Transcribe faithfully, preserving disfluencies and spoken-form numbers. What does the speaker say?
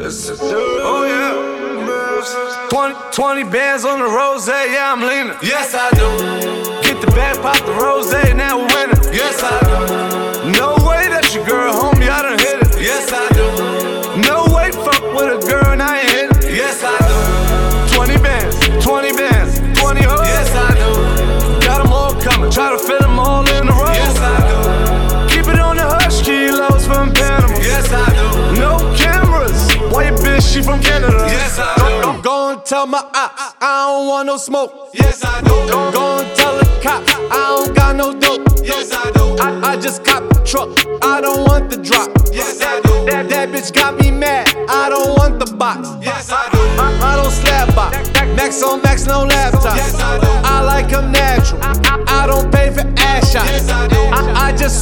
Yes, I do. Oh yeah. twenty, twenty bands on the rose, yeah, I'm leaning. Yes, I do. Get the bag, pop the rose, now we're winning. Yes, I do. No way that's your girl, homie, I done hit it. Yes, I do. No way, fuck with a girl and I ain't hit it. Yes, I do. twenty bands, twenty bands, twenty hoes. Yes, I do. Got them all coming, try to fit them all in a row. Yes, I do. Keep it on the hush, kilos from Panama. Yes, I do. No cameras, why your bitch, she from Canada. Yes, I do. Go, go and tell my ops, I don't want no smoke. Yes, I do. Go, go and tell the cops, I don't got no dope. Yes, I do. I, I just cop the truck, I don't want the drop. Yes, I do. That, that bitch got me mad, I don't want the box. Yes, I do. I, I don't slap box, max on max, no laptop. Yes, I do. I like them natural, I, I don't pay for ass shots. Yes, I do. I, I just